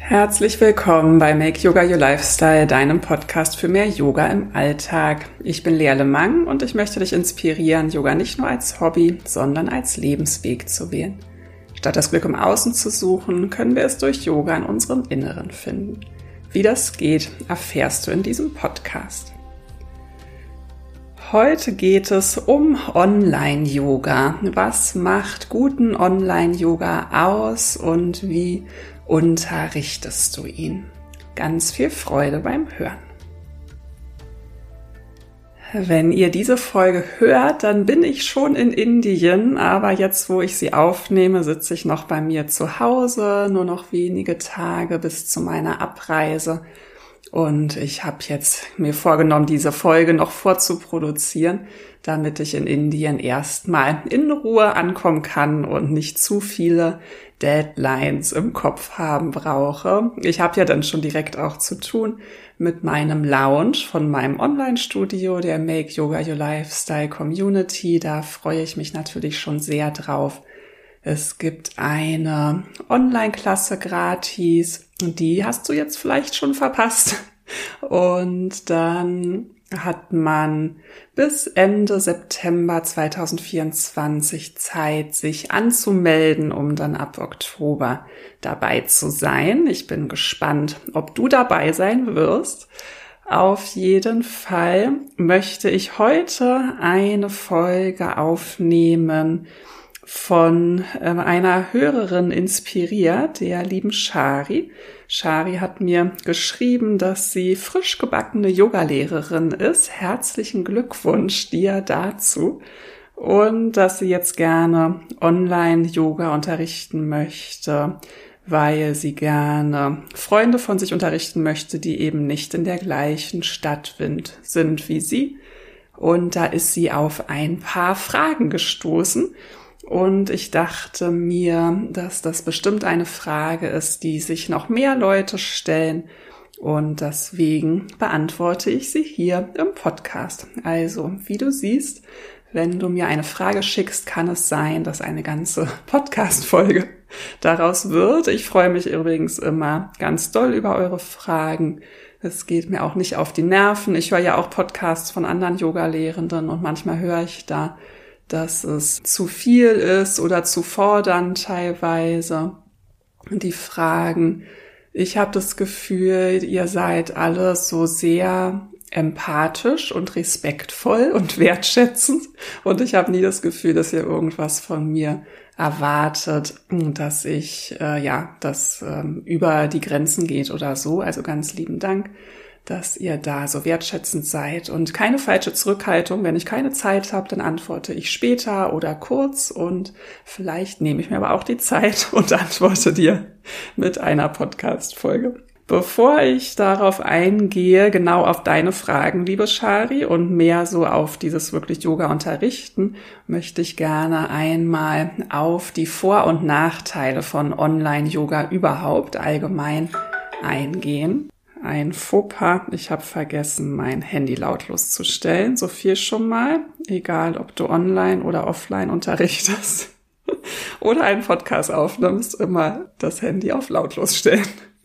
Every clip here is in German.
Herzlich willkommen bei Make Yoga Your Lifestyle, deinem Podcast für mehr Yoga im Alltag. Ich bin Lea Lemang und ich möchte dich inspirieren, Yoga nicht nur als Hobby, sondern als Lebensweg zu wählen. Statt das Glück im Außen zu suchen, können wir es durch Yoga in unserem Inneren finden. Wie das geht, erfährst du in diesem Podcast. Heute geht es um Online-Yoga. Was macht guten Online-Yoga aus und wie unterrichtest du ihn? Ganz viel Freude beim Hören. Wenn ihr diese Folge hört, dann bin ich schon in Indien, aber jetzt, wo ich sie aufnehme, sitze ich noch bei mir zu Hause, nur noch wenige Tage bis zu meiner Abreise. Und ich habe jetzt mir vorgenommen, diese Folge noch vorzuproduzieren, damit ich in Indien erstmal in Ruhe ankommen kann und nicht zu viele Deadlines im Kopf haben brauche. Ich habe ja dann schon direkt auch zu tun mit meinem Launch von meinem Online-Studio, der Make Yoga Your Lifestyle Community. Da freue ich mich natürlich schon sehr drauf. Es gibt eine Online-Klasse gratis, die hast du jetzt vielleicht schon verpasst. Und dann hat man bis Ende September 2024 Zeit, sich anzumelden, um dann ab Oktober dabei zu sein. Ich bin gespannt, ob du dabei sein wirst. Auf jeden Fall möchte ich heute eine Folge aufnehmen, von einer Hörerin inspiriert, der lieben Shari. Shari hat mir geschrieben, dass sie frisch gebackene Yogalehrerin ist. Herzlichen Glückwunsch dir dazu. Und dass sie jetzt gerne Online-Yoga unterrichten möchte, weil sie gerne Freunde von sich unterrichten möchte, die eben nicht in der gleichen Stadt sind wie sie. Und da ist sie auf ein paar Fragen gestoßen. Und ich dachte mir, dass das bestimmt eine Frage ist, die sich noch mehr Leute stellen. Und deswegen beantworte ich sie hier im Podcast. Also, wie du siehst, wenn du mir eine Frage schickst, kann es sein, dass eine ganze Podcast-Folge daraus wird. Ich freue mich übrigens immer ganz doll über eure Fragen. Es geht mir auch nicht auf die Nerven. Ich höre ja auch Podcasts von anderen Yoga-Lehrenden und manchmal höre ich da, dass es zu viel ist oder zu fordernd teilweise. Die Fragen, ich habe das Gefühl, ihr seid alle so sehr empathisch und respektvoll und wertschätzend und ich habe nie das Gefühl, dass ihr irgendwas von mir erwartet, dass ich das über die Grenzen geht oder so. Also ganz lieben Dank, dass ihr da so wertschätzend seid und keine falsche Zurückhaltung. Wenn ich keine Zeit habe, dann antworte ich später oder kurz und vielleicht nehme ich mir aber auch die Zeit und antworte dir mit einer Podcast-Folge. Bevor ich darauf eingehe, genau auf deine Fragen, liebe Shari, und mehr so auf dieses wirklich Yoga-Unterrichten, möchte ich gerne einmal auf die Vor- und Nachteile von Online-Yoga überhaupt allgemein eingehen. Ein Fauxpas, ich habe vergessen, mein Handy lautlos zu stellen. So viel schon mal, egal ob du online oder offline unterrichtest oder einen Podcast aufnimmst, immer das Handy auf lautlos stellen.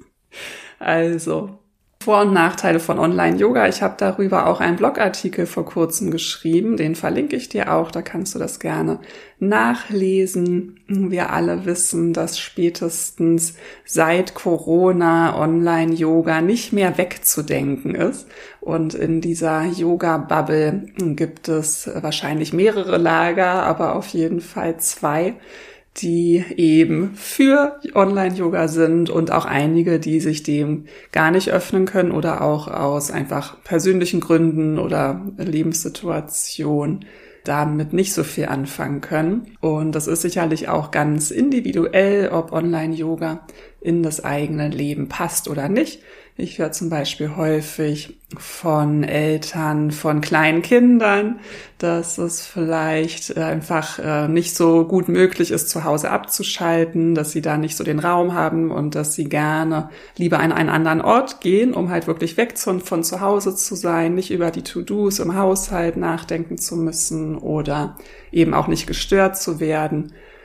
Also, Vor- und Nachteile von Online-Yoga. Ich habe darüber auch einen Blogartikel vor kurzem geschrieben, den verlinke ich dir auch, da kannst du das gerne nachlesen. Wir alle wissen, dass spätestens seit Corona Online-Yoga nicht mehr wegzudenken ist. Und in dieser Yoga-Bubble gibt es wahrscheinlich mehrere Lager, aber auf jeden Fall zwei, die eben für Online-Yoga sind und auch einige, die sich dem gar nicht öffnen können oder auch aus einfach persönlichen Gründen oder Lebenssituation damit nicht so viel anfangen können. Und das ist sicherlich auch ganz individuell, ob Online-Yoga in das eigene Leben passt oder nicht. Ich höre zum Beispiel häufig von Eltern von kleinen Kindern, dass es vielleicht einfach nicht so gut möglich ist, zu Hause abzuschalten, dass sie da nicht so den Raum haben und dass sie gerne lieber an einen anderen Ort gehen, um halt wirklich weg von zu Hause zu sein, nicht über die To-Dos im Haushalt nachdenken zu müssen oder eben auch nicht gestört zu werden.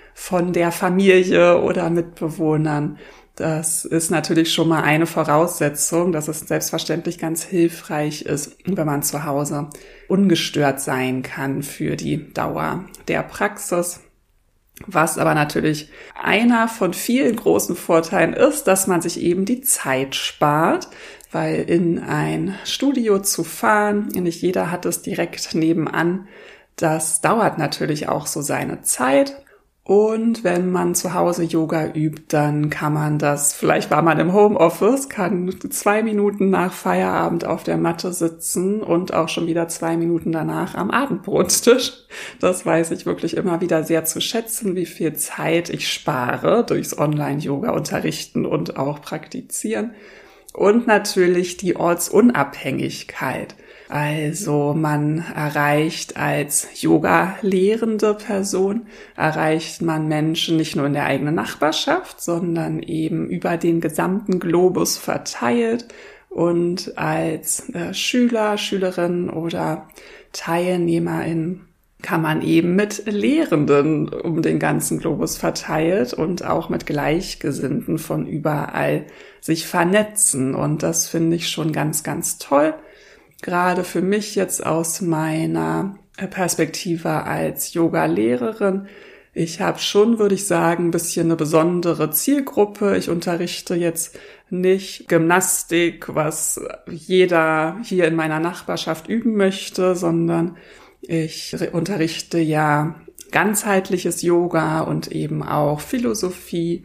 von der Familie oder Mitbewohnern. Das ist natürlich schon mal eine Voraussetzung, dass es selbstverständlich ganz hilfreich ist, wenn man zu Hause ungestört sein kann für die Dauer der Praxis. Was aber natürlich einer von vielen großen Vorteilen ist, dass man sich eben die Zeit spart, weil in ein Studio zu fahren, nicht jeder hat es direkt nebenan, das dauert natürlich auch so seine Zeit. Und wenn man zu Hause Yoga übt, dann kann man das, vielleicht war man im Homeoffice, kann 2 Minuten nach Feierabend auf der Matte sitzen und auch schon wieder 2 Minuten danach am Abendbrotstisch. Das weiß ich wirklich immer wieder sehr zu schätzen, wie viel Zeit ich spare durchs Online-Yoga unterrichten und auch praktizieren. Und natürlich die Ortsunabhängigkeit. Also man erreicht als Yoga-lehrende Person, erreicht man Menschen nicht nur in der eigenen Nachbarschaft, sondern eben über den gesamten Globus verteilt. Und als Schüler, Schülerin oder Teilnehmerin kann man eben mit Lehrenden um den ganzen Globus verteilt und auch mit Gleichgesinnten von überall sich vernetzen. Und das finde ich schon ganz, ganz toll. Gerade für mich jetzt aus meiner Perspektive als Yoga-Lehrerin. Ich habe schon, würde ich sagen, ein bisschen eine besondere Zielgruppe. Ich unterrichte jetzt nicht Gymnastik, was jeder hier in meiner Nachbarschaft üben möchte, sondern ich unterrichte ja ganzheitliches Yoga und eben auch Philosophie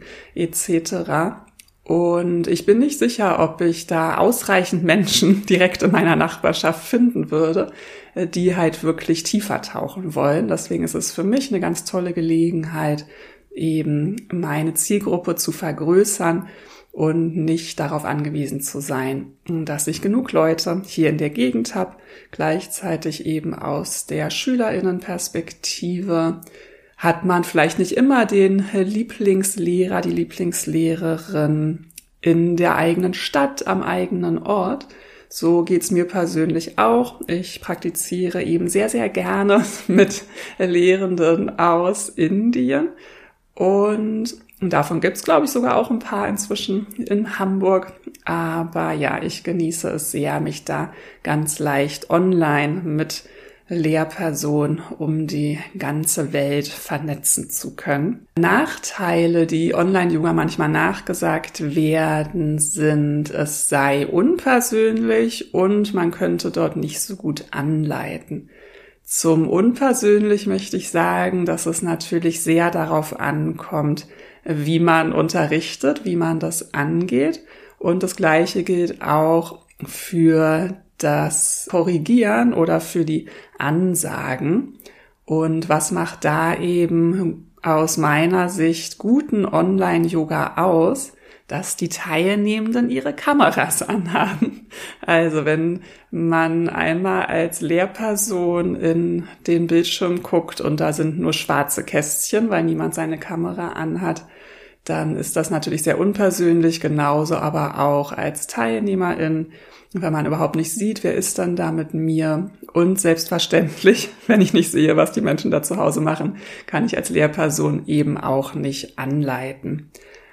etc. Und ich bin nicht sicher, ob ich da ausreichend Menschen direkt in meiner Nachbarschaft finden würde, die halt wirklich tiefer tauchen wollen. Deswegen ist es für mich eine ganz tolle Gelegenheit, eben meine Zielgruppe zu vergrößern und nicht darauf angewiesen zu sein, dass ich genug Leute hier in der Gegend habe. Gleichzeitig eben aus der SchülerInnenperspektive hat man vielleicht nicht immer den Lieblingslehrer, die Lieblingslehrerin in der eigenen Stadt, am eigenen Ort. So geht's mir persönlich auch. Ich praktiziere eben sehr, sehr gerne mit Lehrenden aus Indien. Und davon gibt's, glaube ich, sogar auch ein paar inzwischen in Hamburg. Aber ja, ich genieße es sehr, mich da ganz leicht online mit Lehrperson um die ganze Welt vernetzen zu können. Nachteile, die Online-Yoga manchmal nachgesagt werden, sind, es sei unpersönlich und man könnte dort nicht so gut anleiten. Zum Unpersönlich möchte ich sagen, dass es natürlich sehr darauf ankommt, wie man unterrichtet, wie man das angeht. Und das Gleiche gilt auch für das Korrigieren oder für die Ansagen. Und was macht da eben aus meiner Sicht guten Online-Yoga aus? Dass die Teilnehmenden ihre Kameras anhaben. Also wenn man einmal als Lehrperson in den Bildschirm guckt und da sind nur schwarze Kästchen, weil niemand seine Kamera anhat, dann ist das natürlich sehr unpersönlich, genauso aber auch als Teilnehmerin, wenn man überhaupt nicht sieht, wer ist dann da mit mir. Und selbstverständlich, wenn ich nicht sehe, was die Menschen da zu Hause machen, kann ich als Lehrperson eben auch nicht anleiten.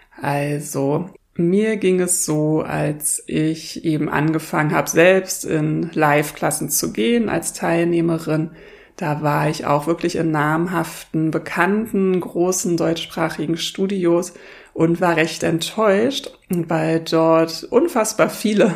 Also mir ging es so, als ich eben angefangen habe, selbst in Live-Klassen zu gehen als Teilnehmerin. Da war ich auch wirklich in namhaften, bekannten, großen deutschsprachigen Studios und war recht enttäuscht, weil dort unfassbar viele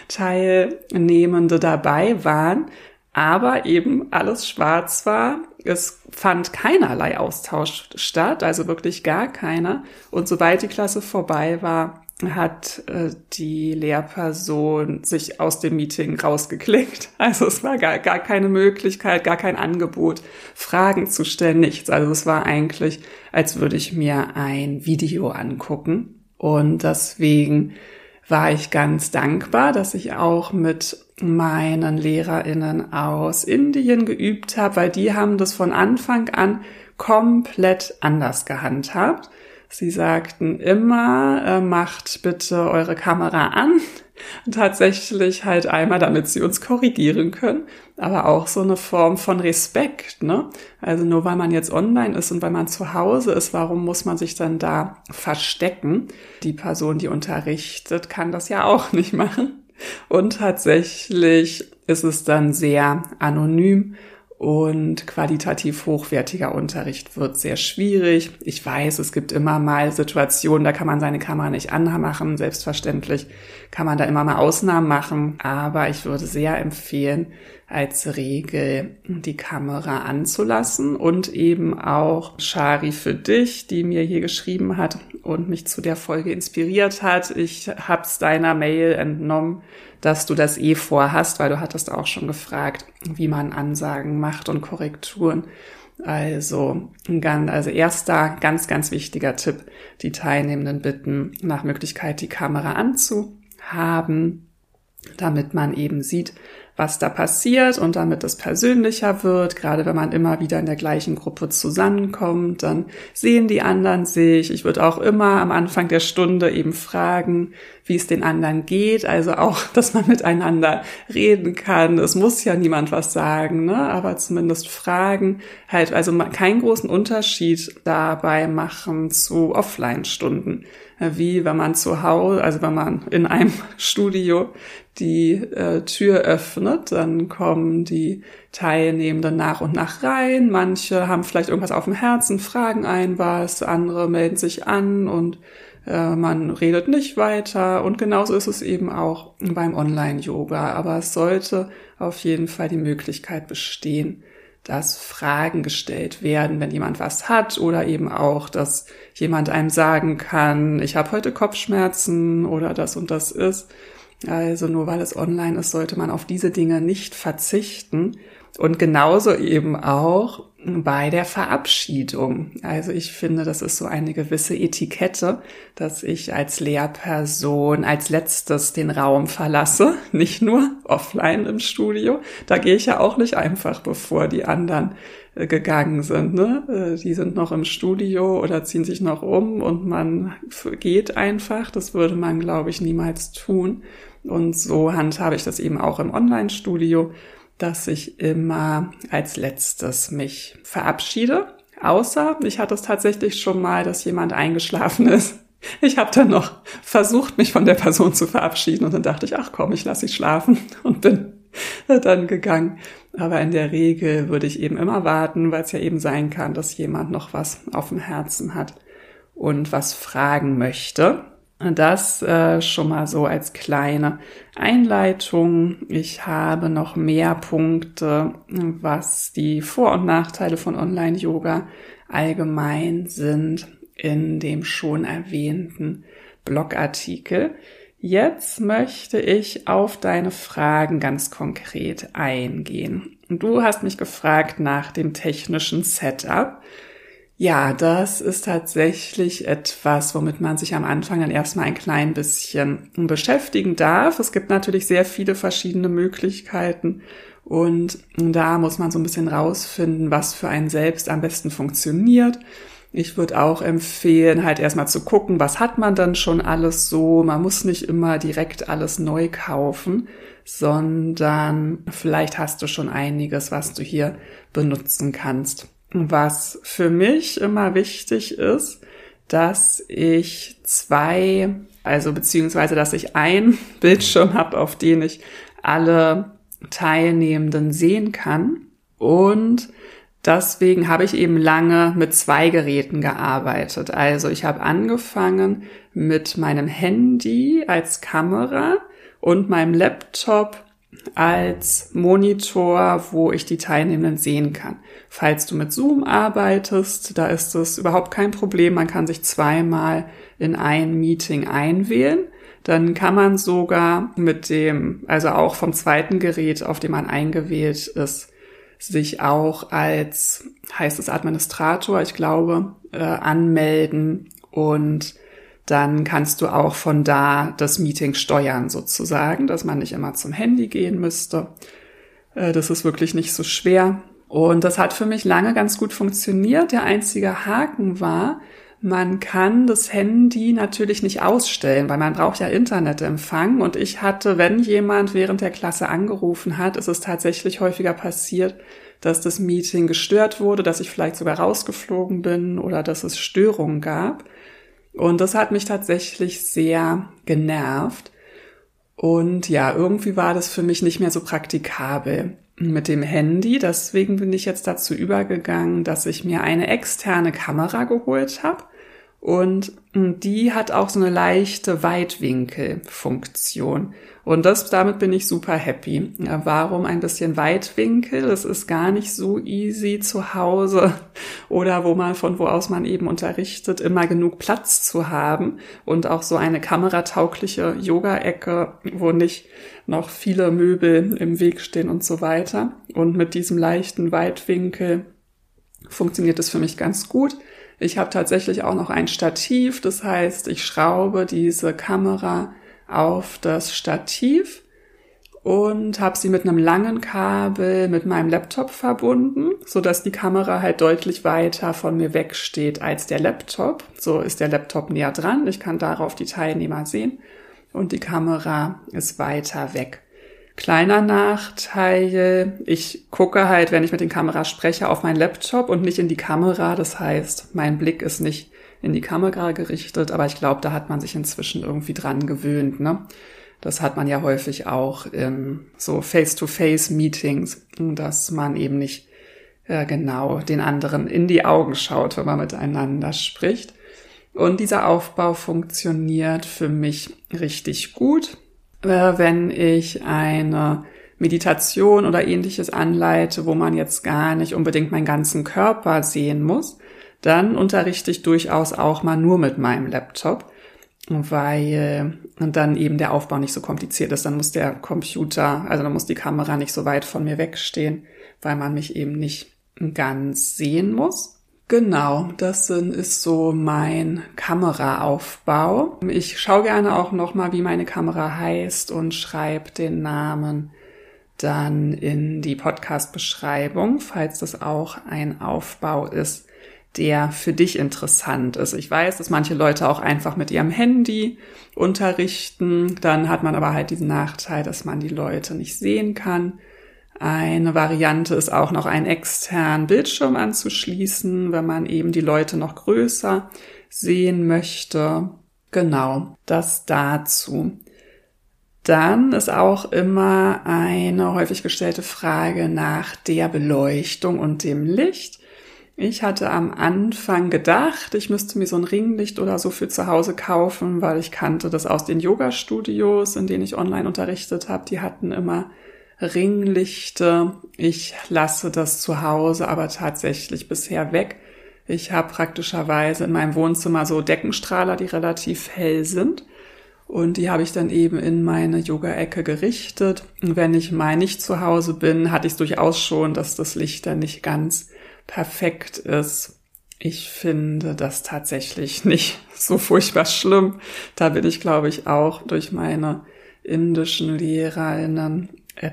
Teilnehmende dabei waren, aber eben alles schwarz war. Es fand keinerlei Austausch statt, also wirklich gar keiner. Und sobald die Klasse vorbei war, hat die Lehrperson sich aus dem Meeting rausgeklickt. Also es war gar keine Möglichkeit, gar kein Angebot, Fragen zu stellen, nichts. Also es war eigentlich, als würde ich mir ein Video angucken. Und deswegen war ich ganz dankbar, dass ich auch mit meinen LehrerInnen aus Indien geübt habe, weil die haben das von Anfang an komplett anders gehandhabt. Sie sagten immer, macht bitte eure Kamera an. Tatsächlich halt einmal, damit sie uns korrigieren können, aber auch so eine Form von Respekt, ne? Also nur weil man jetzt online ist und weil man zu Hause ist, warum muss man sich dann da verstecken? Die Person, die unterrichtet, kann das ja auch nicht machen. Und tatsächlich ist es dann sehr anonym. Und qualitativ hochwertiger Unterricht wird sehr schwierig. Ich weiß, es gibt immer mal Situationen, da kann man seine Kamera nicht anmachen. Selbstverständlich kann man da immer mal Ausnahmen machen. Aber ich würde sehr empfehlen, als Regel die Kamera anzulassen. Und eben auch Shari für dich, die mir hier geschrieben hat und mich zu der Folge inspiriert hat. Ich hab's deiner Mail entnommen, dass du das vorhast, weil du hattest auch schon gefragt, wie man Ansagen macht und Korrekturen. Also erster ganz, ganz wichtiger Tipp, die Teilnehmenden bitten, nach Möglichkeit die Kamera anzuhaben, damit man eben sieht, was da passiert und damit es persönlicher wird. Gerade wenn man immer wieder in der gleichen Gruppe zusammenkommt, dann sehen die anderen sich. Ich würde auch immer am Anfang der Stunde eben fragen, wie es den anderen geht. Also auch, dass man miteinander reden kann. Es muss ja niemand was sagen, ne? Aber zumindest fragen halt, also keinen großen Unterschied dabei machen zu Offline-Stunden. Wie wenn man zu Hause, also wenn man in einem Studio die Tür öffnet, dann kommen die Teilnehmenden nach und nach rein. Manche haben vielleicht irgendwas auf dem Herzen, fragen ein was, andere melden sich an und man redet nicht weiter. Und genauso ist es eben auch beim Online-Yoga. Aber es sollte auf jeden Fall die Möglichkeit bestehen, dass Fragen gestellt werden, wenn jemand was hat, oder eben auch, dass jemand einem sagen kann, ich habe heute Kopfschmerzen oder das und das ist. Also nur weil es online ist, sollte man auf diese Dinge nicht verzichten. Und genauso eben auch bei der Verabschiedung. Also ich finde, das ist so eine gewisse Etikette, dass ich als Lehrperson als letztes den Raum verlasse, nicht nur offline im Studio. Da gehe ich ja auch nicht einfach, bevor die anderen gegangen sind, ne? Die sind noch im Studio oder ziehen sich noch um und man geht einfach. Das würde man, glaube ich, niemals tun. Und so handhabe ich das eben auch im Online-Studio, dass ich immer als letztes mich verabschiede. Außer, ich hatte es tatsächlich schon mal, dass jemand eingeschlafen ist. Ich habe dann noch versucht, mich von der Person zu verabschieden und dann dachte ich, ach komm, ich lasse sie schlafen und bin dann gegangen. Aber in der Regel würde ich eben immer warten, weil es ja eben sein kann, dass jemand noch was auf dem Herzen hat und was fragen möchte. Das schon mal so als kleine Einleitung. Ich habe noch mehr Punkte, was die Vor- und Nachteile von Online-Yoga allgemein sind, in dem schon erwähnten Blogartikel. Jetzt möchte ich auf deine Fragen ganz konkret eingehen. Du hast mich gefragt nach dem technischen Setup. Ja, das ist tatsächlich etwas, womit man sich am Anfang dann erstmal ein klein bisschen beschäftigen darf. Es gibt natürlich sehr viele verschiedene Möglichkeiten und da muss man so ein bisschen rausfinden, was für einen selbst am besten funktioniert. Ich würde auch empfehlen, halt erstmal zu gucken, was hat man dann schon alles so. Man muss nicht immer direkt alles neu kaufen, sondern vielleicht hast du schon einiges, was du hier benutzen kannst. Was für mich immer wichtig ist, dass ich dass ich einen Bildschirm habe, auf den ich alle Teilnehmenden sehen kann. Und deswegen habe ich eben lange mit 2 Geräten gearbeitet. Also ich habe angefangen mit meinem Handy als Kamera und meinem Laptop als Monitor, wo ich die Teilnehmenden sehen kann. Falls du mit Zoom arbeitest, da ist es überhaupt kein Problem. Man kann sich 2-mal in ein Meeting einwählen. Dann kann man sogar auch vom zweiten Gerät, auf dem man eingewählt ist, sich auch als, heißt es Administrator, ich glaube, anmelden und dann kannst du auch von da das Meeting steuern sozusagen, dass man nicht immer zum Handy gehen müsste. Das ist wirklich nicht so schwer. Und das hat für mich lange ganz gut funktioniert. Der einzige Haken war, Man kann das Handy natürlich nicht ausstellen, weil man braucht ja Internetempfang. Und ich hatte, wenn jemand während der Klasse angerufen hat, ist es tatsächlich häufiger passiert, dass das Meeting gestört wurde, dass ich vielleicht sogar rausgeflogen bin oder dass es Störungen gab. Und das hat mich tatsächlich sehr genervt. Und ja, irgendwie war das für mich nicht mehr so praktikabel mit dem Handy. Deswegen bin ich jetzt dazu übergegangen, dass ich mir eine externe Kamera geholt habe. Und die hat auch so eine leichte Weitwinkelfunktion. Und damit bin ich super happy. Warum ein bisschen Weitwinkel? Das ist gar nicht so easy zu Hause oder von wo aus man eben unterrichtet, immer genug Platz zu haben und auch so eine kamerataugliche Yoga-Ecke, wo nicht noch viele Möbel im Weg stehen und so weiter. Und mit diesem leichten Weitwinkel funktioniert es für mich ganz gut. Ich habe tatsächlich auch noch ein Stativ, das heißt, ich schraube diese Kamera auf das Stativ und habe sie mit einem langen Kabel mit meinem Laptop verbunden, sodass die Kamera halt deutlich weiter von mir wegsteht als der Laptop. So ist der Laptop näher dran, ich kann darauf die Teilnehmer sehen und die Kamera ist weiter weg. Kleiner Nachteil, ich gucke halt, wenn ich mit den Kameras spreche, auf meinen Laptop und nicht in die Kamera. Das heißt, mein Blick ist nicht in die Kamera gerichtet, aber ich glaube, da hat man sich inzwischen irgendwie dran gewöhnt, ne? Das hat man ja häufig auch in so Face-to-Face-Meetings, dass man eben nicht genau den anderen in die Augen schaut, wenn man miteinander spricht. Und dieser Aufbau funktioniert für mich richtig gut. Wenn ich eine Meditation oder ähnliches anleite, wo man jetzt gar nicht unbedingt meinen ganzen Körper sehen muss, dann unterrichte ich durchaus auch mal nur mit meinem Laptop, weil dann eben der Aufbau nicht so kompliziert ist. Dann muss der Computer, also dann muss die Kamera nicht so weit von mir wegstehen, weil man mich eben nicht ganz sehen muss. Genau, das ist so mein Kameraaufbau. Ich schaue gerne auch nochmal, wie meine Kamera heißt und schreibe den Namen dann in die Podcast-Beschreibung, falls das auch ein Aufbau ist, der für dich interessant ist. Ich weiß, dass manche Leute auch einfach mit ihrem Handy unterrichten. Dann hat man aber halt diesen Nachteil, dass man die Leute nicht sehen kann. Eine Variante ist auch noch einen externen Bildschirm anzuschließen, wenn man eben die Leute noch größer sehen möchte. Genau, das dazu. Dann ist auch immer eine häufig gestellte Frage nach der Beleuchtung und dem Licht. Ich hatte am Anfang gedacht, ich müsste mir so ein Ringlicht oder so für zu Hause kaufen, weil ich kannte das aus den Yoga-Studios, in denen ich online unterrichtet habe. Die hatten immer Ringlichte. Ich lasse das zu Hause aber tatsächlich bisher weg. Ich habe praktischerweise in meinem Wohnzimmer so Deckenstrahler, die relativ hell sind. Und die habe ich dann eben in meine Yoga-Ecke gerichtet. Und wenn ich mal nicht zu Hause bin, hatte ich es durchaus schon, dass das Licht dann nicht ganz perfekt ist. Ich finde das tatsächlich nicht so furchtbar schlimm. Da bin ich, glaube ich, auch durch meine indischen LehrerInnen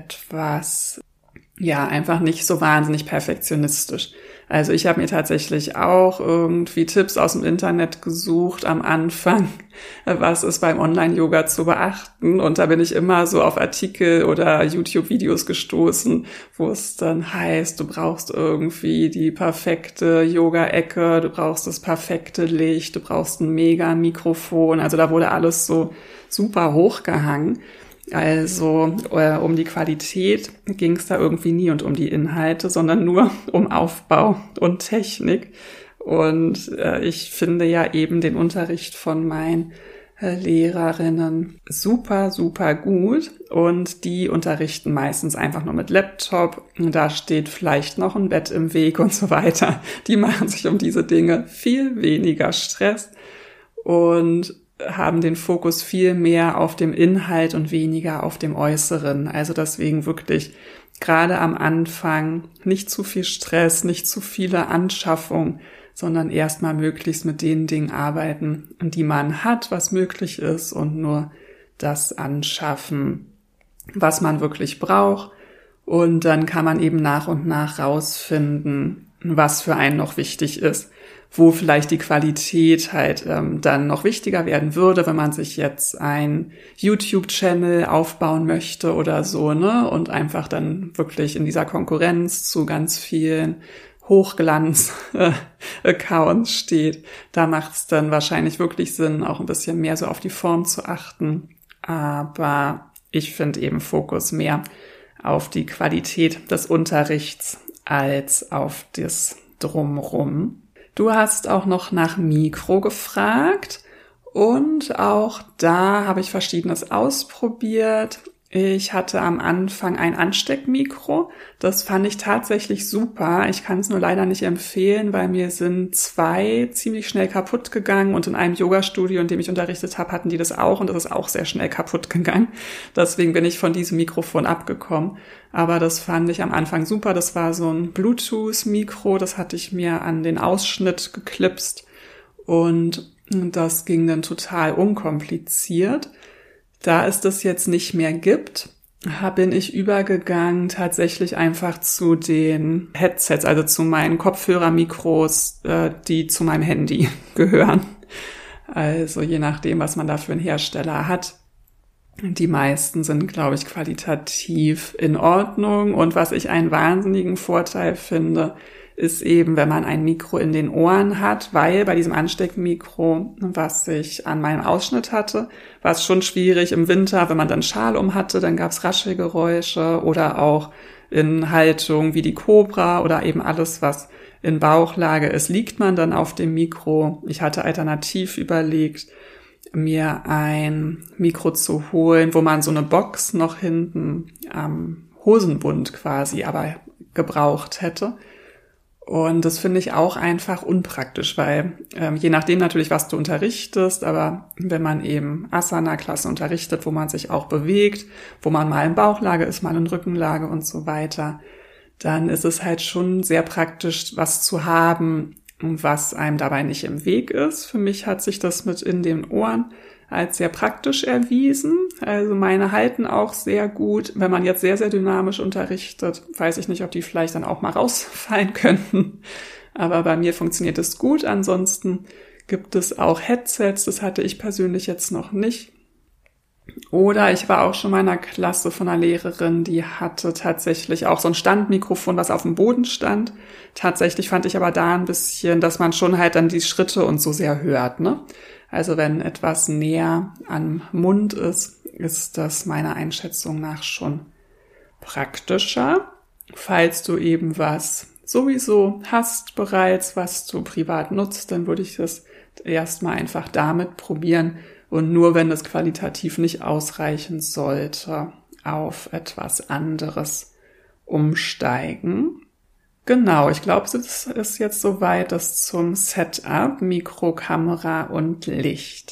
etwas, einfach nicht so wahnsinnig perfektionistisch. Also ich habe mir tatsächlich auch irgendwie Tipps aus dem Internet gesucht am Anfang, was ist beim Online-Yoga zu beachten. Und da bin ich immer so auf Artikel oder YouTube-Videos gestoßen, wo es dann heißt, du brauchst irgendwie die perfekte Yoga-Ecke, du brauchst das perfekte Licht, du brauchst ein Mega-Mikrofon. Also da wurde alles so super hochgehangen. Also um die Qualität ging es da irgendwie nie und um die Inhalte, sondern nur um Aufbau und Technik. Und ich finde ja eben den Unterricht von meinen Lehrerinnen super, super gut. Und die unterrichten meistens einfach nur mit Laptop. Da steht vielleicht noch ein Bett im Weg und so weiter. Die machen sich um diese Dinge viel weniger Stress und haben den Fokus viel mehr auf dem Inhalt und weniger auf dem Äußeren. Also deswegen wirklich gerade am Anfang nicht zu viel Stress, nicht zu viele Anschaffungen, sondern erstmal möglichst mit den Dingen arbeiten, die man hat, was möglich ist und nur das anschaffen, was man wirklich braucht. Und dann kann man eben nach und nach rausfinden, was für einen noch wichtig ist. wo vielleicht die Qualität halt dann noch wichtiger werden würde, wenn man sich jetzt ein YouTube-Channel aufbauen möchte oder so, ne? Und einfach dann wirklich in dieser Konkurrenz zu ganz vielen Hochglanz-Accounts steht. Da macht es dann wahrscheinlich wirklich Sinn, auch ein bisschen mehr so auf die Form zu achten. Aber ich finde eben Fokus mehr auf die Qualität des Unterrichts als auf das Drumrum. Du hast auch noch nach Mikro gefragt und auch da habe ich Verschiedenes ausprobiert. Ich hatte am Anfang ein Ansteckmikro. Das fand ich tatsächlich super. Ich kann es nur leider nicht empfehlen, weil mir sind 2 ziemlich schnell kaputt gegangen und in einem Yoga-Studio, in dem ich unterrichtet habe, hatten die das auch und das ist auch sehr schnell kaputt gegangen. Deswegen bin ich von diesem Mikrofon abgekommen. Aber das fand ich am Anfang super. Das war so ein Bluetooth-Mikro. Das hatte ich mir an den Ausschnitt geklipst und das ging dann total unkompliziert. Da es das jetzt nicht mehr gibt, bin ich übergegangen tatsächlich einfach zu den Headsets, also zu meinen Kopfhörermikros, die zu meinem Handy gehören. Also je nachdem, was man da für einen Hersteller hat. Die meisten sind, glaube ich, qualitativ in Ordnung. Und was ich einen wahnsinnigen Vorteil finde, ist eben, wenn man ein Mikro in den Ohren hat, weil bei diesem Ansteckmikro, was ich an meinem Ausschnitt hatte, war es schon schwierig im Winter, wenn man dann Schal um hatte, dann gab es Raschelgeräusche oder auch in Haltung wie die Cobra oder eben alles, was in Bauchlage ist, liegt man dann auf dem Mikro. Ich hatte alternativ überlegt, mir ein Mikro zu holen, wo man so eine Box noch hinten am Hosenbund quasi aber gebraucht hätte. Und das finde ich auch einfach unpraktisch, weil je nachdem natürlich, was du unterrichtest, aber wenn man eben Asana-Klasse unterrichtet, wo man sich auch bewegt, wo man mal in Bauchlage ist, mal in Rückenlage und so weiter, dann ist es halt schon sehr praktisch, was zu haben, was einem dabei nicht im Weg ist. Für mich hat sich das mit in den Ohren als sehr praktisch erwiesen. Also meine halten auch sehr gut. Wenn man jetzt sehr, sehr dynamisch unterrichtet, weiß ich nicht, ob die vielleicht dann auch mal rausfallen könnten. Aber bei mir funktioniert es gut. Ansonsten gibt es auch Headsets. Das hatte ich persönlich jetzt noch nicht. Oder ich war auch schon in meiner Klasse von einer Lehrerin, die hatte tatsächlich auch so ein Standmikrofon, was auf dem Boden stand. Tatsächlich fand ich aber da ein bisschen, dass man schon halt dann die Schritte und so sehr hört, ne? Also wenn etwas näher am Mund ist, ist das meiner Einschätzung nach schon praktischer. Falls du eben was sowieso hast bereits, was du privat nutzt, dann würde ich das erstmal einfach damit probieren und nur wenn es qualitativ nicht ausreichen sollte, auf etwas anderes umsteigen. Genau, ich glaube, es ist jetzt soweit, das zum Setup, Mikro, Kamera und Licht.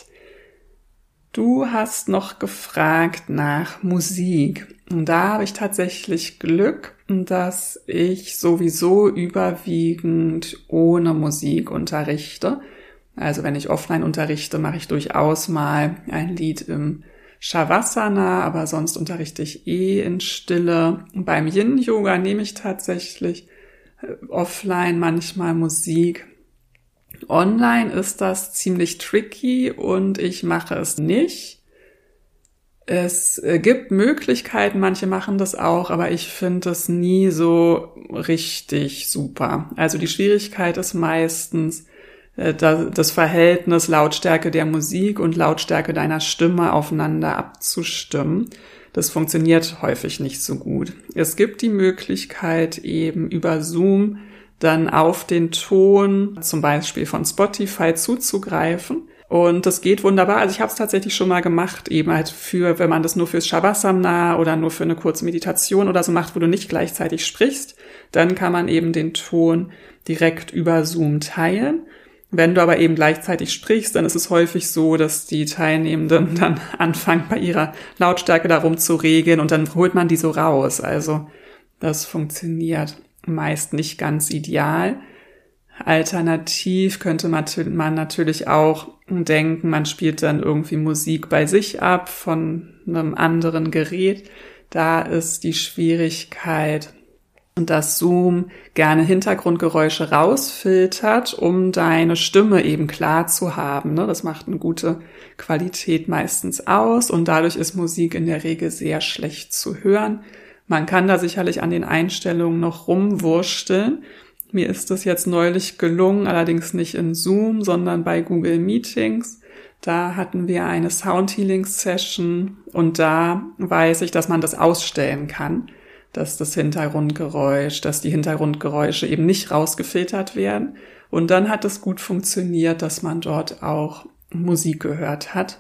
Du hast noch gefragt nach Musik. Und da habe ich tatsächlich Glück, dass ich sowieso überwiegend ohne Musik unterrichte. Also wenn ich offline unterrichte, mache ich durchaus mal ein Lied im Shavasana, aber sonst unterrichte ich in Stille. Beim Yin-Yoga nehme ich tatsächlich offline manchmal Musik. Online ist das ziemlich tricky und ich mache es nicht. Es gibt Möglichkeiten, manche machen das auch, aber ich finde es nie so richtig super. Also die Schwierigkeit ist meistens das Verhältnis Lautstärke der Musik und Lautstärke deiner Stimme aufeinander abzustimmen. Das funktioniert häufig nicht so gut. Es gibt die Möglichkeit eben über Zoom dann auf den Ton, zum Beispiel von Spotify, zuzugreifen. Und das geht wunderbar. Also ich habe es tatsächlich schon mal gemacht, eben halt für, wenn man das nur fürs Shavasana oder nur für eine kurze Meditation oder so macht, wo du nicht gleichzeitig sprichst, dann kann man eben den Ton direkt über Zoom teilen. Wenn du aber eben gleichzeitig sprichst, dann ist es häufig so, dass die Teilnehmenden dann anfangen, bei ihrer Lautstärke darum zu regeln und dann holt man die so raus. Also das funktioniert meist nicht ganz ideal. Alternativ könnte man natürlich auch denken, man spielt dann irgendwie Musik bei sich ab von einem anderen Gerät. Da ist die Schwierigkeit, und dass Zoom gerne Hintergrundgeräusche rausfiltert, um deine Stimme eben klar zu haben. Das macht eine gute Qualität meistens aus und dadurch ist Musik in der Regel sehr schlecht zu hören. Man kann da sicherlich an den Einstellungen noch rumwursteln. Mir ist es jetzt neulich gelungen, allerdings nicht in Zoom, sondern bei Google Meetings. Da hatten wir eine Sound-Healing-Session und da weiß ich, dass man das ausstellen kann, dass die Hintergrundgeräusche eben nicht rausgefiltert werden. Und dann hat es gut funktioniert, dass man dort auch Musik gehört hat.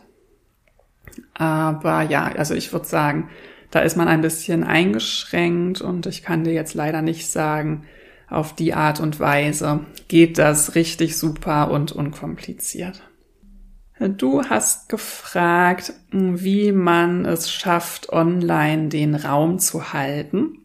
Aber ja, also ich würde sagen, da ist man ein bisschen eingeschränkt und ich kann dir jetzt leider nicht sagen, auf die Art und Weise geht das richtig super und unkompliziert. Du hast gefragt, wie man es schafft, online den Raum zu halten.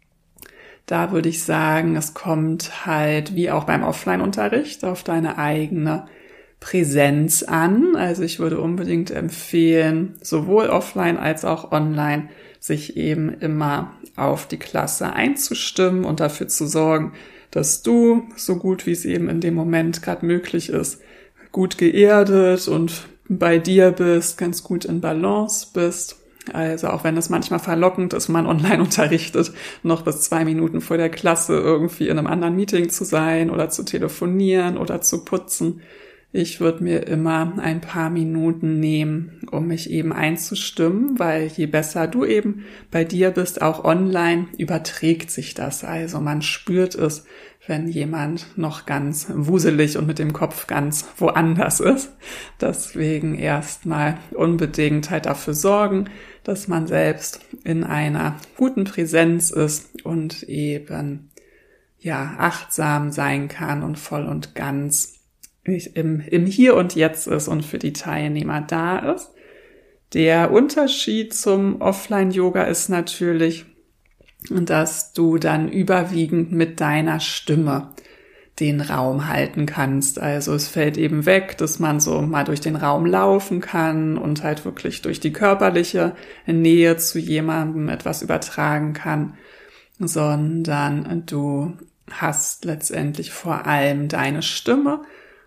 Da würde ich sagen, es kommt halt wie auch beim Offline-Unterricht auf deine eigene Präsenz an. Also ich würde unbedingt empfehlen, sowohl offline als auch online, sich eben immer auf die Klasse einzustimmen und dafür zu sorgen, dass du, so gut wie es eben in dem Moment gerade möglich ist, gut geerdet und bei dir bist, ganz gut in Balance bist. Also auch wenn es manchmal verlockend ist, man online unterrichtet, noch bis 2 Minuten vor der Klasse irgendwie in einem anderen Meeting zu sein oder zu telefonieren oder zu putzen. Ich würde mir immer ein paar Minuten nehmen, um mich eben einzustimmen, weil je besser du eben bei dir bist, auch online, überträgt sich das. Also man spürt es, wenn jemand noch ganz wuselig und mit dem Kopf ganz woanders ist. Deswegen erstmal unbedingt halt dafür sorgen, dass man selbst in einer guten Präsenz ist und eben ja achtsam sein kann und voll und ganz im Hier und Jetzt ist und für die Teilnehmer da ist. Der Unterschied zum Offline-Yoga ist natürlich, dass du dann überwiegend mit deiner Stimme den Raum halten kannst. Also es fällt eben weg, dass man so mal durch den Raum laufen kann und halt wirklich durch die körperliche Nähe zu jemandem etwas übertragen kann, sondern du hast letztendlich vor allem deine Stimme.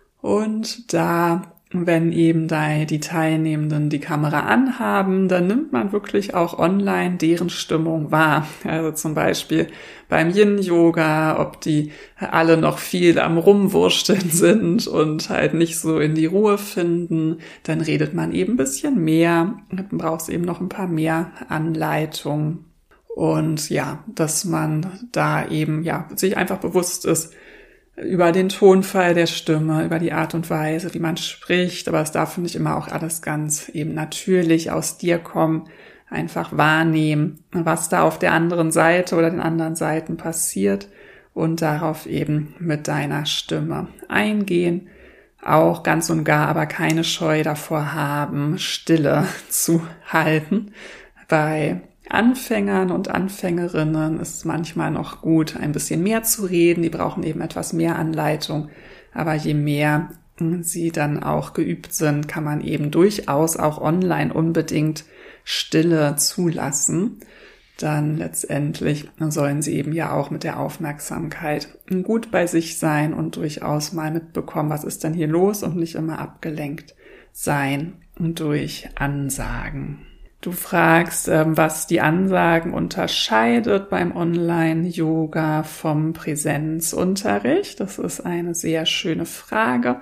Und da, wenn eben die Teilnehmenden die Kamera anhaben, dann nimmt man wirklich auch online deren Stimmung wahr. Also zum Beispiel beim Yin-Yoga, ob die alle noch viel am Rumwursteln sind und halt nicht so in die Ruhe finden, dann redet man eben ein bisschen mehr. Dann braucht es eben noch ein paar mehr Anleitungen. Und ja, dass man da eben ja sich einfach bewusst ist, über den Tonfall der Stimme, über die Art und Weise, wie man spricht, aber es darf nicht immer auch alles ganz eben natürlich aus dir kommen, einfach wahrnehmen, was da auf der anderen Seite oder den anderen Seiten passiert und darauf eben mit deiner Stimme eingehen, auch ganz und gar aber keine Scheu davor haben, Stille zu halten. Bei Anfängern und Anfängerinnen ist es manchmal noch gut, ein bisschen mehr zu reden. Die brauchen eben etwas mehr Anleitung. Aber je mehr sie dann auch geübt sind, kann man eben durchaus auch online unbedingt Stille zulassen. Dann letztendlich sollen sie eben ja auch mit der Aufmerksamkeit gut bei sich sein und durchaus mal mitbekommen, was ist denn hier los und nicht immer abgelenkt sein durch Ansagen. Du fragst, was die Ansagen unterscheidet beim Online-Yoga vom Präsenzunterricht. Das ist eine sehr schöne Frage.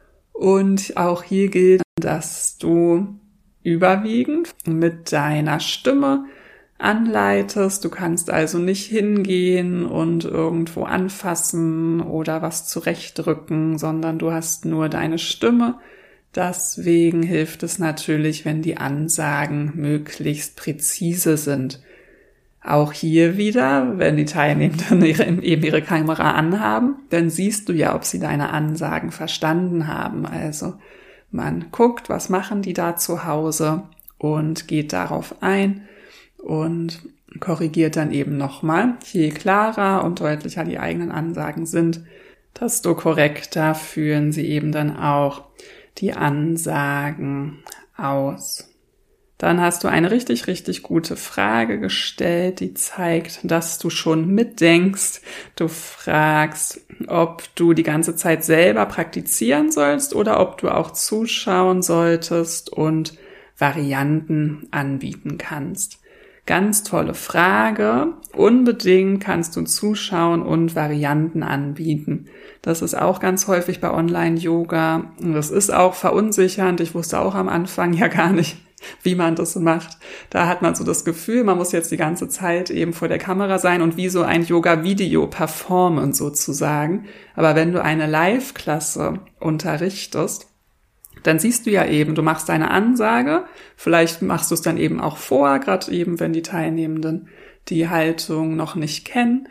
Und auch hier gilt, dass du überwiegend mit deiner Stimme anleitest. Du kannst also nicht hingehen und irgendwo anfassen oder was zurechtdrücken, sondern du hast nur deine Stimme. Deswegen hilft es natürlich, wenn die Ansagen möglichst präzise sind. Auch hier wieder, wenn die Teilnehmenden eben ihre Kamera anhaben, dann siehst du ja, ob sie deine Ansagen verstanden haben. Also man guckt, was machen die da zu Hause und geht darauf ein und korrigiert dann eben nochmal. Je klarer und deutlicher die eigenen Ansagen sind, desto korrekter führen sie eben dann auch die Ansagen aus. Dann hast du eine richtig, richtig gute Frage gestellt, die zeigt, dass du schon mitdenkst. Du fragst, ob du die ganze Zeit selber praktizieren sollst oder ob du auch zuschauen solltest und Varianten anbieten kannst. Ganz tolle Frage. Unbedingt kannst du zuschauen und Varianten anbieten. Das ist auch ganz häufig bei Online-Yoga. Das ist auch verunsichernd. Ich wusste auch am Anfang ja gar nicht, wie man das macht. Da hat man so das Gefühl, man muss jetzt die ganze Zeit eben vor der Kamera sein und wie so ein Yoga-Video performen sozusagen. Aber wenn du eine Live-Klasse unterrichtest, dann siehst du ja eben, du machst deine Ansage, vielleicht machst du es dann eben auch vor, gerade eben, wenn die Teilnehmenden die Haltung noch nicht kennen.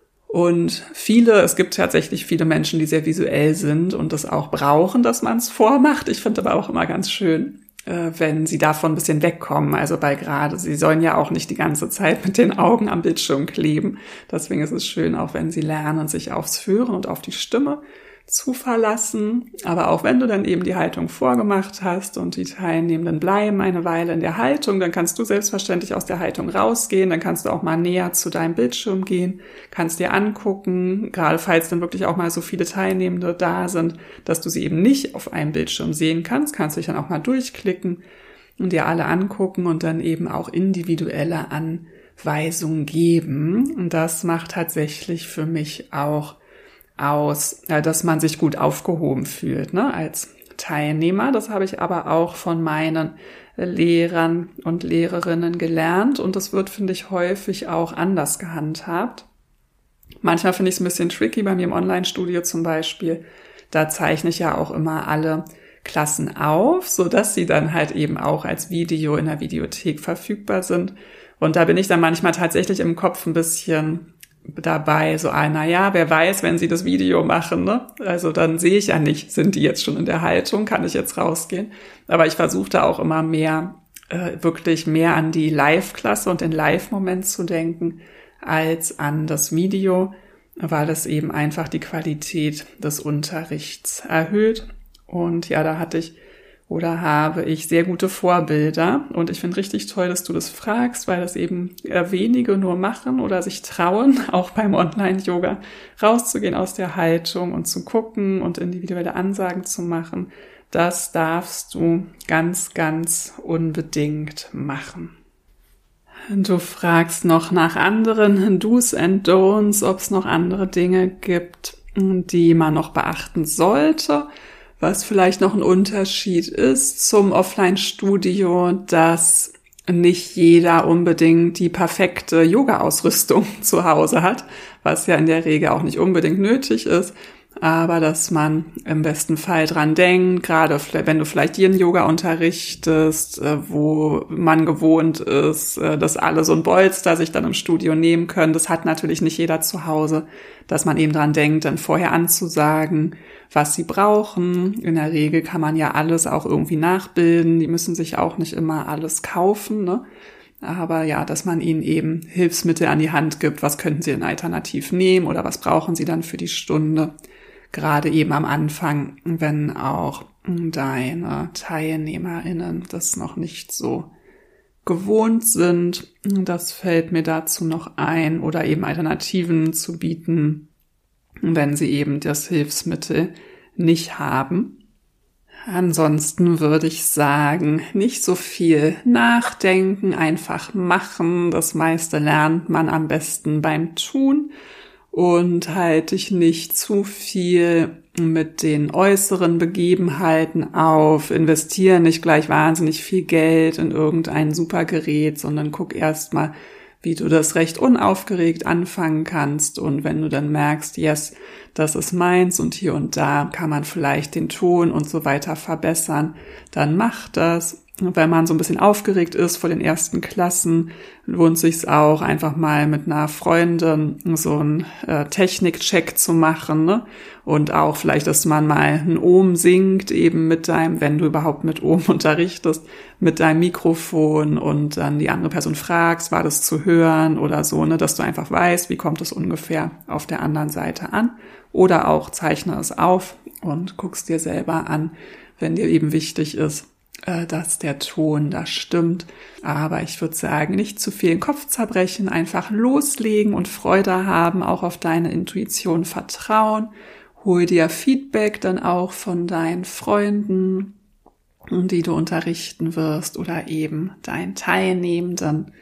Und es gibt tatsächlich viele Menschen, die sehr visuell sind und das auch brauchen, dass man es vormacht. Ich finde aber auch immer ganz schön, wenn sie davon ein bisschen wegkommen. Also sie sollen ja auch nicht die ganze Zeit mit den Augen am Bildschirm kleben. Deswegen ist es schön, auch wenn sie lernen, sich aufs Hören und auf die Stimme zu verlassen. Aber auch wenn du dann eben die Haltung vorgemacht hast und die Teilnehmenden bleiben eine Weile in der Haltung, dann kannst du selbstverständlich aus der Haltung rausgehen, dann kannst du auch mal näher zu deinem Bildschirm gehen, kannst dir angucken, gerade falls dann wirklich auch mal so viele Teilnehmende da sind, dass du sie eben nicht auf einem Bildschirm sehen kannst dich dann auch mal durchklicken und dir alle angucken und dann eben auch individuelle Anweisungen geben. Und das macht tatsächlich für mich auch aus, dass man sich gut aufgehoben fühlt, als Teilnehmer. Das habe ich aber auch von meinen Lehrern und Lehrerinnen gelernt und das wird, finde ich, häufig auch anders gehandhabt. Manchmal finde ich es ein bisschen tricky, bei mir im Online-Studio zum Beispiel. Da zeichne ich ja auch immer alle Klassen auf, so dass sie dann halt eben auch als Video in der Videothek verfügbar sind. Und da bin ich dann manchmal tatsächlich im Kopf ein bisschen dabei, wer weiß, wenn sie das Video machen, ne? Also dann sehe ich ja nicht, sind die jetzt schon in der Haltung, kann ich jetzt rausgehen? Aber ich versuche da auch immer wirklich mehr an die Live-Klasse und den Live-Moment zu denken, als an das Video, weil es eben einfach die Qualität des Unterrichts erhöht. Und ja, habe ich sehr gute Vorbilder und ich finde richtig toll, dass du das fragst, weil das eben wenige nur machen oder sich trauen, auch beim Online-Yoga rauszugehen aus der Haltung und zu gucken und individuelle Ansagen zu machen. Das darfst du ganz, ganz unbedingt machen. Du fragst noch nach anderen Do's and Don'ts, ob es noch andere Dinge gibt, die man noch beachten sollte. Was vielleicht noch ein Unterschied ist zum Offline-Studio, dass nicht jeder unbedingt die perfekte Yoga-Ausrüstung zu Hause hat, was ja in der Regel auch nicht unbedingt nötig ist, aber dass man im besten Fall dran denkt, gerade wenn du vielleicht jeden Yoga unterrichtest, wo man gewohnt ist, dass alle so ein Bolster sich dann im Studio nehmen können. Das hat natürlich nicht jeder zu Hause, dass man eben dran denkt, dann vorher anzusagen, was sie brauchen. In der Regel kann man ja alles auch irgendwie nachbilden. Die müssen sich auch nicht immer alles kaufen, ne? Aber ja, dass man ihnen eben Hilfsmittel an die Hand gibt. Was könnten sie denn alternativ nehmen oder was brauchen sie dann für die Stunde? Gerade eben am Anfang, wenn auch deine TeilnehmerInnen das noch nicht so gewohnt sind. Das fällt mir dazu noch ein oder eben Alternativen zu bieten, wenn sie eben das Hilfsmittel nicht haben. Ansonsten würde ich sagen, nicht so viel nachdenken, einfach machen. Das meiste lernt man am besten beim Tun und halte dich nicht zu viel mit den äußeren Begebenheiten auf. Investiere nicht gleich wahnsinnig viel Geld in irgendein super Gerät, sondern guck erst mal, wie du das recht unaufgeregt anfangen kannst. Und wenn du dann merkst, yes, das ist meins und hier und da kann man vielleicht den Ton und so weiter verbessern, dann mach das. Wenn man so ein bisschen aufgeregt ist vor den ersten Klassen, lohnt sich's auch, einfach mal mit einer Freundin so einen Technikcheck zu machen, ne? Und auch vielleicht, dass man mal ein Ohm singt, eben wenn du überhaupt mit Ohm unterrichtest, mit deinem Mikrofon und dann die andere Person fragst, war das zu hören oder so, ne? Dass du einfach weißt, wie kommt es ungefähr auf der anderen Seite an. Oder auch zeichne es auf und guckst dir selber an, wenn dir eben wichtig ist, dass der Ton da stimmt. Aber ich würde sagen, nicht zu viel den Kopf zerbrechen, einfach loslegen und Freude haben, auch auf deine Intuition vertrauen. Hol dir Feedback dann auch von deinen Freunden, die du unterrichten wirst, oder eben deinen Teilnehmenden.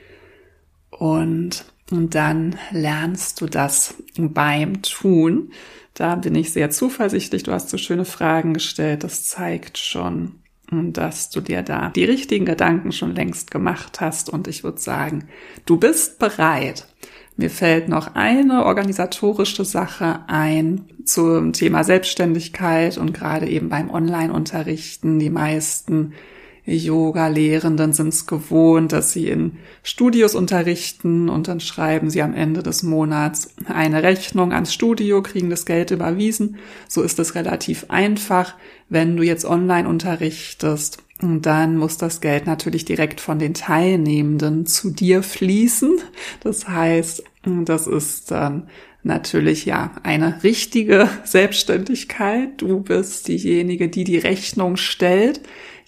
Und dann lernst du das beim Tun. Da bin ich sehr zuversichtlich. Du hast so schöne Fragen gestellt. Das zeigt schon, dass du dir da die richtigen Gedanken schon längst gemacht hast. Und ich würde sagen, du bist bereit. Mir fällt noch eine organisatorische Sache ein zum Thema Selbstständigkeit und gerade eben beim Online-Unterrichten. Die meisten Yoga-Lehrenden sind es gewohnt, dass sie in Studios unterrichten und dann schreiben sie am Ende des Monats eine Rechnung ans Studio, kriegen das Geld überwiesen. So ist es relativ einfach. Wenn du jetzt online unterrichtest, dann muss das Geld natürlich direkt von den Teilnehmenden zu dir fließen. Das heißt, das ist dann natürlich ja eine richtige Selbstständigkeit. Du bist diejenige, die die Rechnung stellt.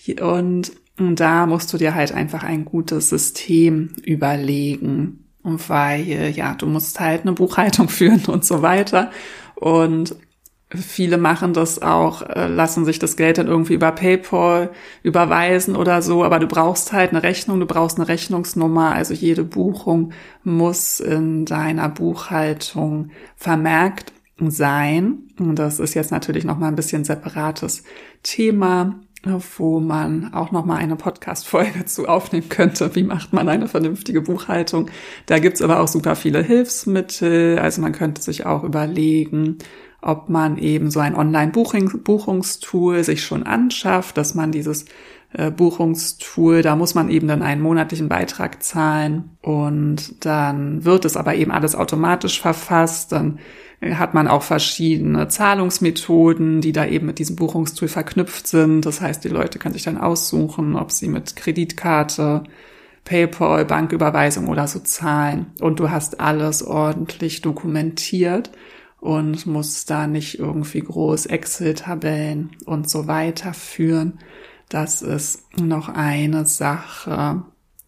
Und da musst du dir halt einfach ein gutes System überlegen, weil ja, du musst halt eine Buchhaltung führen und so weiter. Und viele machen das auch, lassen sich das Geld dann irgendwie über PayPal überweisen oder so, aber du brauchst halt eine Rechnung, du brauchst eine Rechnungsnummer, also jede Buchung muss in deiner Buchhaltung vermerkt sein. Und das ist jetzt natürlich nochmal ein bisschen separates Thema, wo man auch nochmal eine Podcast-Folge zu aufnehmen könnte. Wie macht man eine vernünftige Buchhaltung? Da gibt's aber auch super viele Hilfsmittel. Also man könnte sich auch überlegen, ob man eben so ein Online-Buchungstool sich schon anschafft, dass man dieses Buchungstool, da muss man eben dann einen monatlichen Beitrag zahlen und dann wird es aber eben alles automatisch verfasst. Dann hat man auch verschiedene Zahlungsmethoden, die da eben mit diesem Buchungstool verknüpft sind. Das heißt, die Leute können sich dann aussuchen, ob sie mit Kreditkarte, PayPal, Banküberweisung oder so zahlen. Und du hast alles ordentlich dokumentiert und musst da nicht irgendwie groß Excel-Tabellen und so weiter führen. Das ist noch eine Sache,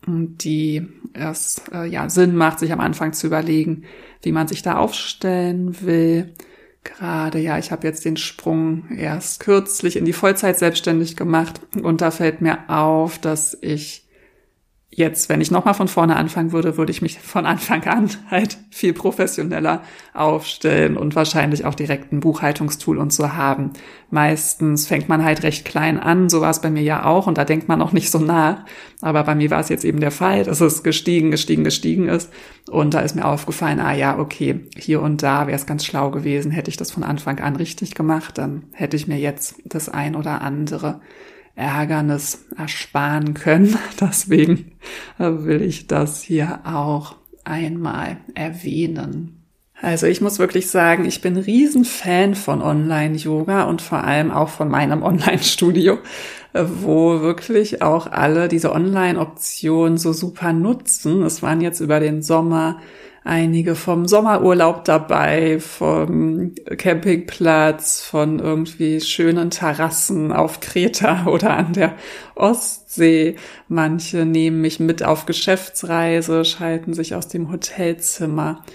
die es Sinn macht, sich am Anfang zu überlegen, wie man sich da aufstellen will. Gerade, ich habe jetzt den Sprung erst kürzlich in die Vollzeit selbstständig gemacht und da fällt mir auf, dass ich jetzt, wenn ich nochmal von vorne anfangen würde, würde ich mich von Anfang an halt viel professioneller aufstellen und wahrscheinlich auch direkt ein Buchhaltungstool und so haben. Meistens fängt man halt recht klein an, so war es bei mir ja auch und da denkt man auch nicht so nach. Aber bei mir war es jetzt eben der Fall, dass es gestiegen ist und da ist mir aufgefallen, okay, hier und da wäre es ganz schlau gewesen, hätte ich das von Anfang an richtig gemacht, dann hätte ich mir jetzt das ein oder andere Ärgernis ersparen können. Deswegen will ich das hier auch einmal erwähnen. Also ich muss wirklich sagen, ich bin Riesenfan von Online-Yoga und vor allem auch von meinem Online-Studio, wo wirklich auch alle diese Online-Optionen so super nutzen. Es waren jetzt über den Sommer einige vom Sommerurlaub dabei, vom Campingplatz, von irgendwie schönen Terrassen auf Kreta oder an der Ostsee. Manche nehmen mich mit auf Geschäftsreise, schalten sich aus dem Hotelzimmer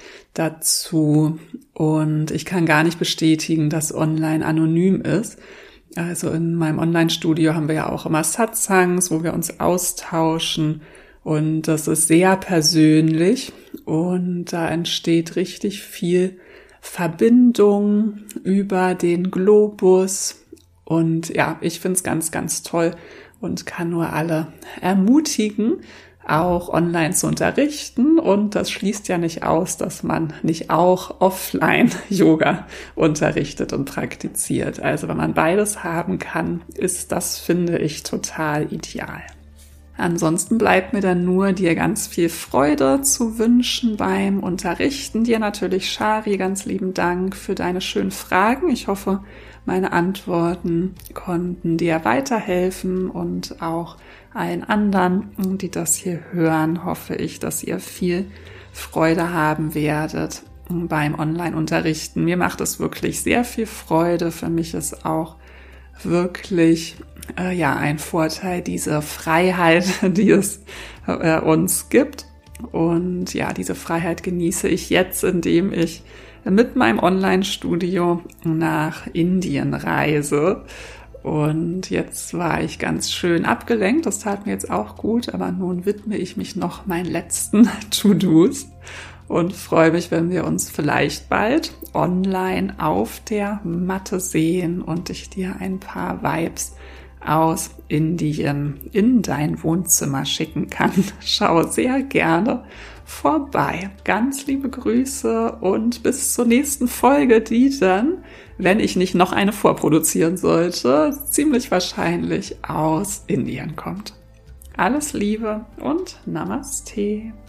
dazu. Und ich kann gar nicht bestätigen, dass online anonym ist. Also in meinem Online-Studio haben wir ja auch immer Satsangs, wo wir uns austauschen. Und das ist sehr persönlich und da entsteht richtig viel Verbindung über den Globus. Und ich finde es ganz, ganz toll und kann nur alle ermutigen, auch online zu unterrichten. Und das schließt ja nicht aus, dass man nicht auch offline Yoga unterrichtet und praktiziert. Also wenn man beides haben kann, ist das, finde ich, total ideal. Ansonsten bleibt mir dann nur, dir ganz viel Freude zu wünschen beim Unterrichten. Dir natürlich, Shari, ganz lieben Dank für deine schönen Fragen. Ich hoffe, meine Antworten konnten dir weiterhelfen und auch allen anderen, die das hier hören, hoffe ich, dass ihr viel Freude haben werdet beim Online-Unterrichten. Mir macht es wirklich sehr viel Freude. Für mich ist auch wirklich ein Vorteil, diese Freiheit, die es uns gibt. Und ja, diese Freiheit genieße ich jetzt, indem ich mit meinem Online-Studio nach Indien reise. Und jetzt war ich ganz schön abgelenkt, das tat mir jetzt auch gut, aber nun widme ich mich noch meinen letzten To-Dos und freue mich, wenn wir uns vielleicht bald online auf der Matte sehen und ich dir ein paar Vibes aus Indien in dein Wohnzimmer schicken kann. Schau sehr gerne vorbei. Ganz liebe Grüße und bis zur nächsten Folge, die dann, wenn ich nicht noch eine vorproduzieren sollte, ziemlich wahrscheinlich aus Indien kommt. Alles Liebe und Namaste.